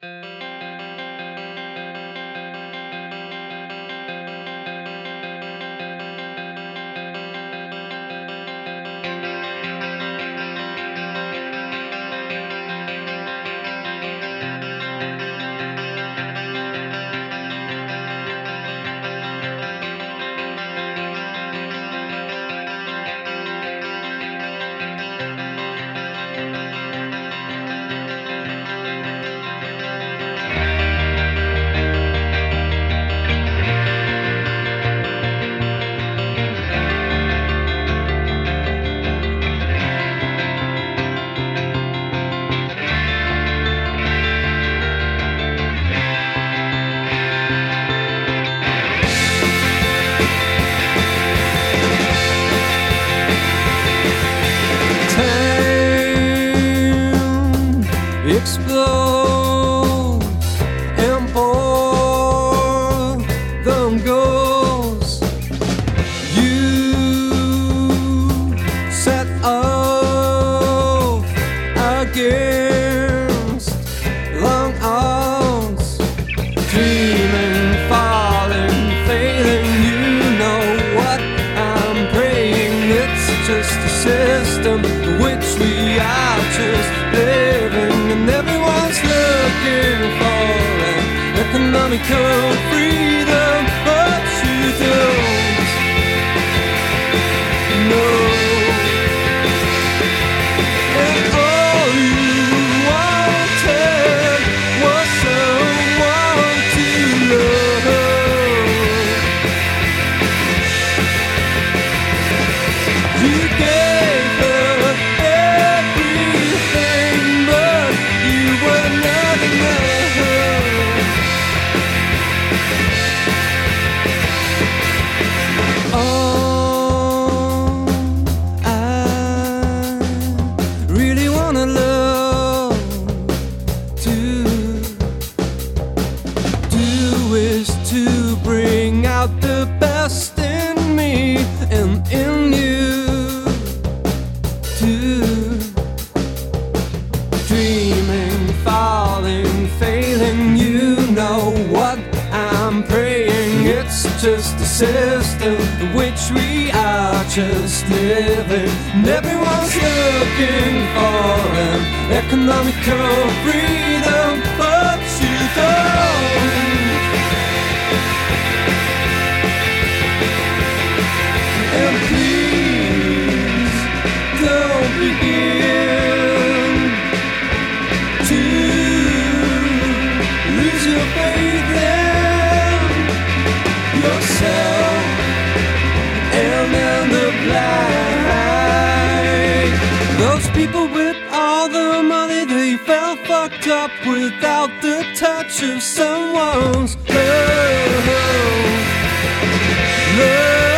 Explodes and pour them goals. You set off against long odds, dreaming, falling, failing. You know what I'm praying. It's just a system which we are just living. And everyone's looking for an economical freedom, but you don't know. And all you wanted was someone to love. You gave her everything, but you were not enough. Oh, I really wanna love to do is to bring out the best in me and in you too. Dreaming, falling, failing, you know what I'm praying. It's just a system in which we are just living. And everyone's looking for an economical freedom, but you don't. And please don't begin to lose your faith in yourself and in the blind. Those people with all the money, they felt fucked up without the touch of someone's love.